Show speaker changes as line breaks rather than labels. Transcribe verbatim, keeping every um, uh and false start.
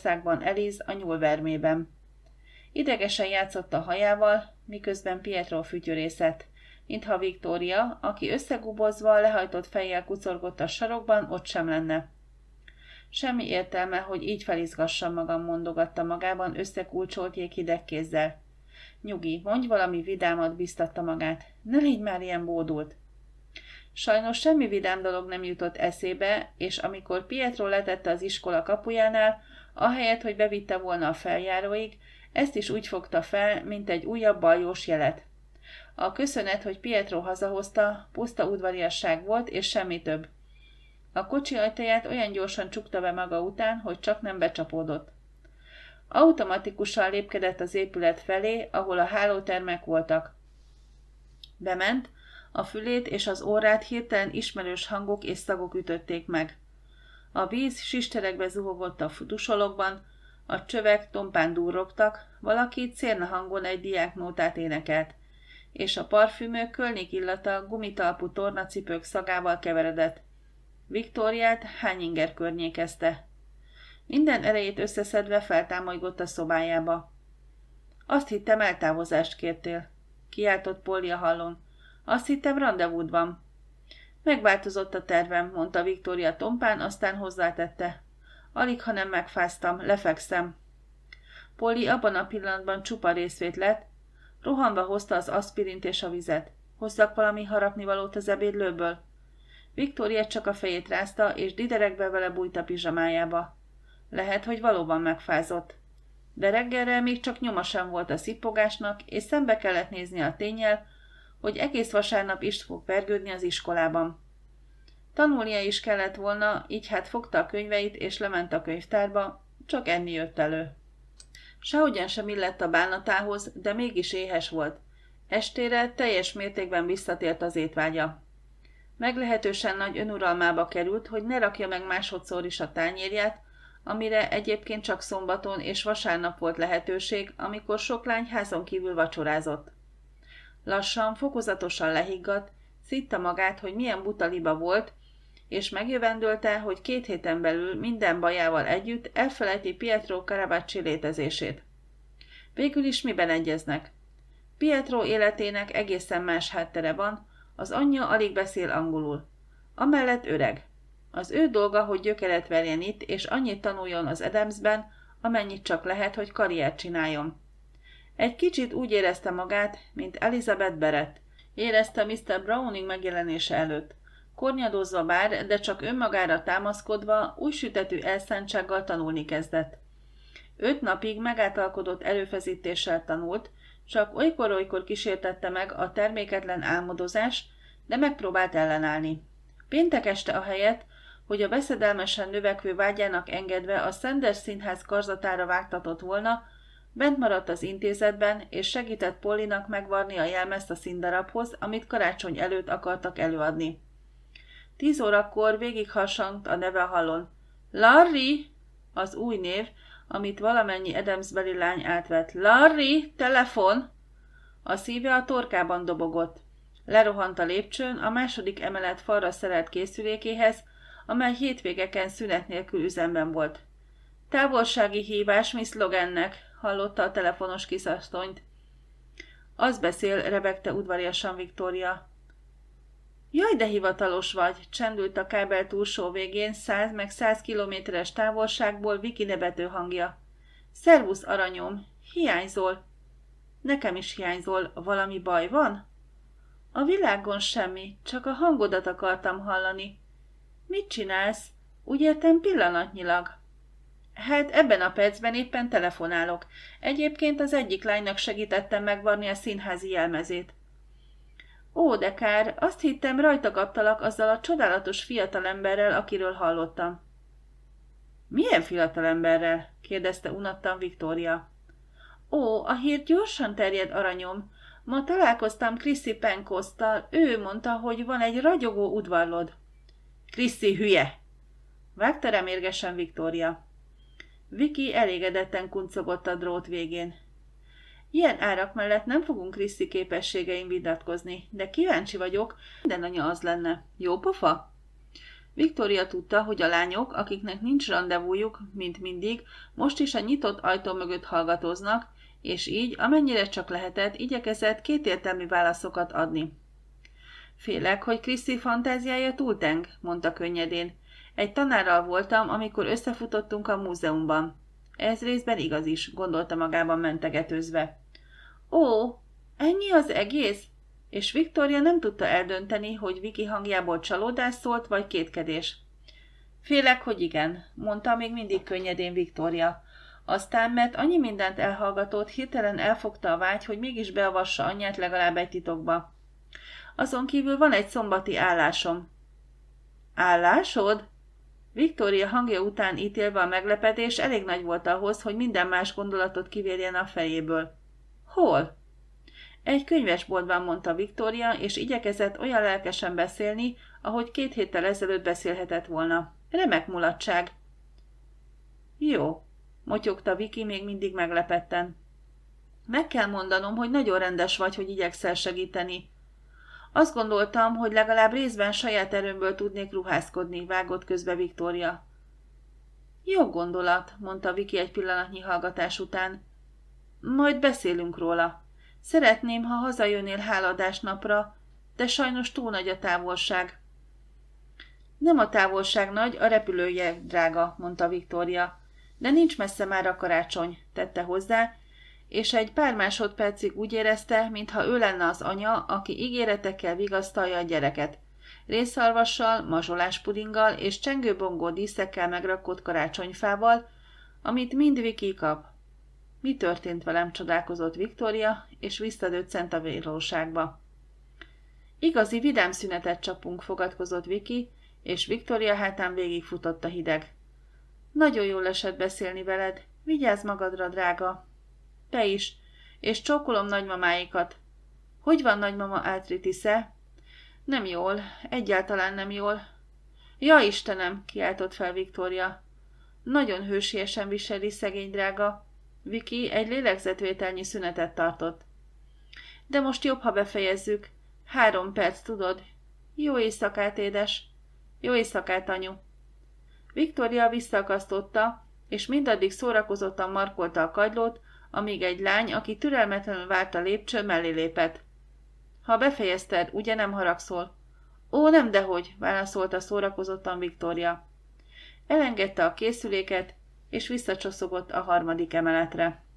országban Eliz a nyúlvermében. Idegesen játszott a hajával, miközben Pietro fütyörészett, mintha Victoria, aki összegubozva, lehajtott fejjel kucorgott a sarokban, ott sem lenne. Semmi értelme, hogy így felizgassam magam, mondogatta magában összekulcsolt jéghideg kézzel. Nyugi, mondj valami vidámat, biztatta magát. Ne légy már ilyen bódult. Sajnos semmi vidám dolog nem jutott eszébe, és amikor Pietro letette az iskola kapujánál, ahelyett, hogy bevitte volna a feljáróig, ezt is úgy fogta fel, mint egy újabb baljós jelet. A köszönet, hogy Pietro hazahozta, puszta udvariasság volt, és semmi több. A kocsi ajtaját olyan gyorsan csukta be maga után, hogy csak nem becsapódott. Automatikusan lépkedett az épület felé, ahol a hálótermek voltak. Bement, a fülét és az órát hirtelen ismerős hangok és szagok ütötték meg. A víz sisterekbe zuhogott a dusolokban, a csövek tompán durrogtak, valaki cérna hangon egy diáknótát énekelt, és a parfümök kölnik illata gumitalpú tornacipők szagával keveredett. Viktóriát hányinger környékezte. Minden erejét összeszedve feltámolygott a szobájába. Azt hittem, eltávozást kértél, kiáltott Polly a hallón. Azt hittem, rendezvúd van. Megváltozott a tervem, mondta Viktória tompán, aztán hozzátette. Alig, ha nem megfáztam, lefekszem. Polly abban a pillanatban csupa részvét lett, rohanva hozta az aszpirint és a vizet. Hozzak valami harapnivalót az ebédlőből? Viktória csak a fejét rázta, és diderekbe vele bújt a pizsamájába. Lehet, hogy valóban megfázott. De reggelre még csak nyoma sem volt a szippogásnak, és szembe kellett nézni a ténnyel, hogy egész vasárnap is fog vergődni az iskolában. Tanulnia is kellett volna, így hát fogta a könyveit, és lement a könyvtárba, csak enni jött elő. Sehogyan sem illett a bánatához, de mégis éhes volt. Estére teljes mértékben visszatért az étvágya. Meglehetősen nagy önuralmába került, hogy ne rakja meg másodszor is a tányérját, amire egyébként csak szombaton és vasárnap volt lehetőség, amikor sok lány házon kívül vacsorázott. Lassan, fokozatosan lehiggadt, szitta magát, hogy milyen buta liba volt, és megjövendölte, hogy két héten belül minden bajával együtt elfelejti Pietro Caravacci létezését. Végül is miben egyeznek? Pietro életének egészen más háttere van, az anyja alig beszél angolul. Amellett öreg. Az ő dolga, hogy gyökeret verjen itt, és annyit tanuljon az Adamsben, amennyit csak lehet, hogy karriert csináljon. Egy kicsit úgy érezte magát, mint Elizabeth Barrett. Érezte miszter Browning megjelenése előtt. Kornyadozva bár, de csak önmagára támaszkodva, új sütetű elszántsággal tanulni kezdett. Öt napig megátalkodott erőfeszítéssel tanult, csak olykor-olykor kísértette meg a terméketlen álmodozás, de megpróbált ellenállni. Péntek este ahelyett, hogy a veszedelmesen növekvő vágyának engedve a Sanders Színház karzatára vágtatott volna, bent maradt az intézetben, és segített Pollynak megvarni a jelmezt a színdarabhoz, amit karácsony előtt akartak előadni. Tíz órakor végigharsangt a neve a hallón. Larry! Az új név, amit valamennyi Adamsbeli lány átvett. Larry! Telefon! A szíve a torkában dobogott. Lerohant a lépcsőn a második emelet falra szerelt készülékéhez, amely hétvégeken szünet nélkül üzemben volt. Távolsági hívás Miss Logannek, hallotta a telefonos kisasszonyt. Az beszél, rebegte udvariasan Viktória. Jaj, de hivatalos vagy, csendült a kábel túlsó végén száz meg száz kilométeres távolságból Viki nevető hangja. Szervusz, aranyom, hiányzol. Nekem is hiányzol, valami baj van? A világon semmi, csak a hangodat akartam hallani. Mit csinálsz? Úgy értem pillanatnyilag. Hát ebben a percben éppen telefonálok. Egyébként az egyik lánynak segítettem megvarni a színházi jelmezét. Ó, de kár, azt hittem, rajta kaptalak azzal a csodálatos fiatalemberrel, akiről hallottam. Milyen fiatalemberrel? Kérdezte unattan Viktória. Ó, a hír gyorsan terjed, aranyom. Ma találkoztam Chrissy Pencosttal, ő mondta, hogy van egy ragyogó udvarlod. Chrissy hülye! Vágta rá mérgesen Viktória. Viki elégedetten kuncogott a drót végén. Ilyen árak mellett nem fogunk Chrissy képességein vitatkozni, de kíváncsi vagyok, minden anya az lenne. Jó pofa? Viktória tudta, hogy a lányok, akiknek nincs randevújuk, mint mindig, most is a nyitott ajtó mögött hallgatóznak, és így, amennyire csak lehetett, igyekezett kétértelmű válaszokat adni. Félek, hogy Kriszti fantáziája túlteng, mondta könnyedén. Egy tanárral voltam, amikor összefutottunk a múzeumban. Ez részben igaz is, gondolta magában mentegetőzve. Ó, ennyi az egész? És Viktória nem tudta eldönteni, hogy Viki hangjából csalódás szólt, vagy kétkedés. Félek, hogy igen, mondta még mindig könnyedén Viktória. Aztán, mert annyi mindent elhallgatott, hirtelen elfogta a vágy, hogy mégis beavassa anyját legalább egy titokba. Azon kívül van egy szombati állásom. Állásod? Viktória hangja után ítélve a meglepetés elég nagy volt ahhoz, hogy minden más gondolatot kivérjen a fejéből. Hol? Egy könyvesboltban, mondta Viktória, és igyekezett olyan lelkesen beszélni, ahogy két héttel ezelőtt beszélhetett volna. Remek mulatság. Jó, motyogta Viki még mindig meglepetten. Meg kell mondanom, hogy nagyon rendes vagy, hogy igyekszel segíteni. Azt gondoltam, hogy legalább részben saját erőmből tudnék ruházkodni, vágott közbe Viktória. Jó gondolat, mondta Viki egy pillanatnyi hallgatás után. Majd beszélünk róla. Szeretném, ha hazajönnél háladás napra, de sajnos túl nagy a távolság. Nem a távolság nagy, a repülője drága, mondta Viktória. De nincs messze már a karácsony, tette hozzá, és egy pár másodpercig úgy érezte, mintha ő lenne az anya, aki ígéretekkel vigasztalja a gyereket. Részszarvassal, mazsoláspudinggal és csengőbongó díszekkel megrakott karácsonyfával, amit mind Viki kap. Mi történt velem, csodálkozott Viktória, és visszadöccent a valóságba. Igazi vidám szünetet csapunk, fogadkozott Viki, és Viktória hátán végigfutott a hideg. Nagyon jól esett beszélni veled, vigyázz magadra, drága. Te is, és csókolom nagymamáikat. Hogy van nagymama Altritisze? Nem jól, egyáltalán nem jól. Ja, Istenem, kiáltott fel Viktória. Nagyon hősiesen viseli, szegény drága. Viki egy lélegzetvételnyi szünetet tartott. De most jobb, ha befejezzük. Három perc, tudod. Jó éjszakát, édes. Jó éjszakát, anyu. Viktória visszaakasztotta, és mindaddig szórakozottan markolta a kagylót, amíg egy lány, aki türelmetlenül várt a lépcső, mellé lépett. Ha befejezted, ugye nem haragszol? Ó, nem dehogy, válaszolta szórakozottan Viktória. Elengedte a készüléket, és visszacsoszogott a harmadik emeletre.